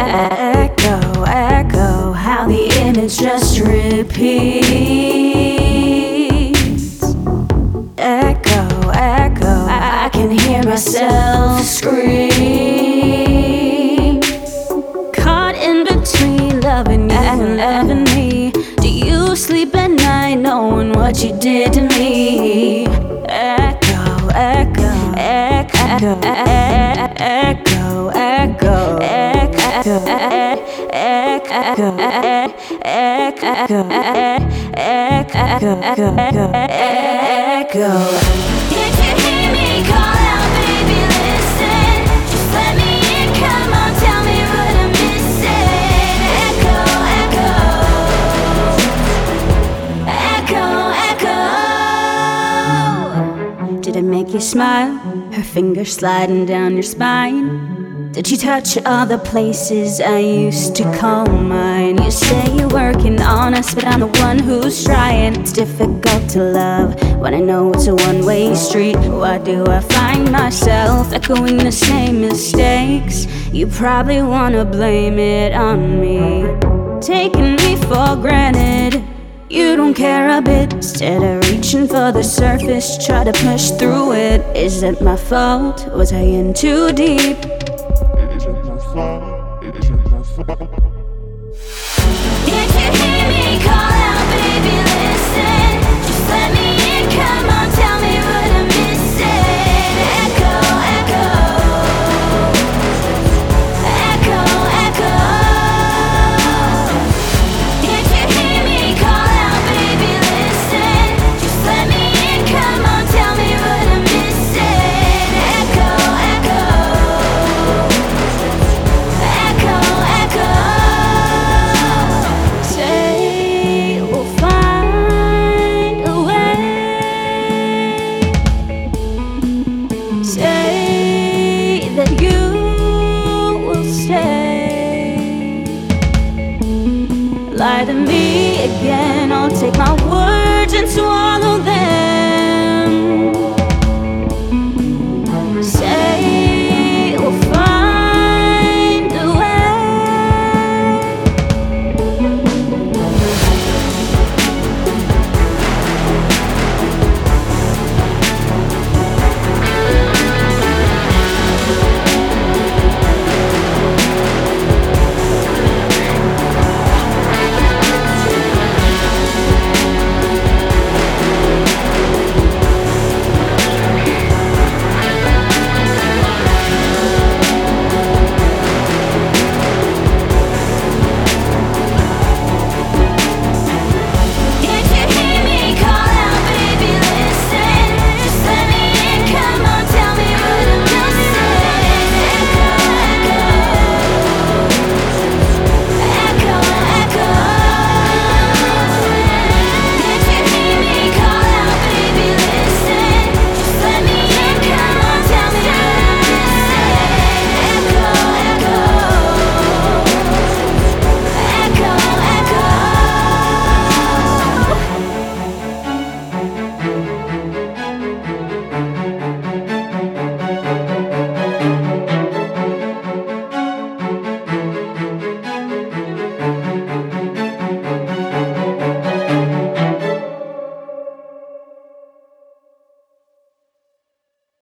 Echo, echo, how the image just repeats. Echo, echo, I can hear myself scream. Caught in between loving you and loving me. Do you sleep at night knowing what you did to me? Echo, echo, echo, echo, echo, echo, echo. Did you hear me call out, baby? Listen, just let me in. Come on, tell me what I'm missing. Echo, echo, echo, echo. Did it make you smile? Her fingers sliding down your spine. Did you touch all the places I used to call mine? You say you're working on us, but I'm the one who's trying. It's difficult to love when I know it's a one-way street. Why do I find myself echoing the same mistakes? You probably wanna blame it on me, taking me for granted. You don't care a bit. Instead of reaching for the surface, try to push through it. Is it my fault? Was I in too deep? Did you hear me call out, baby? Listen, just let me in. Come on, tell me what I'm missing. Echo, echo, echo, echo. Did you hear me call out, baby? Listen, just let me in. Come on, tell me what I'm missing. Echo, echo, echo, echo. Say we'll find a way. Say that you will stay. Lie to me again, I'll take my word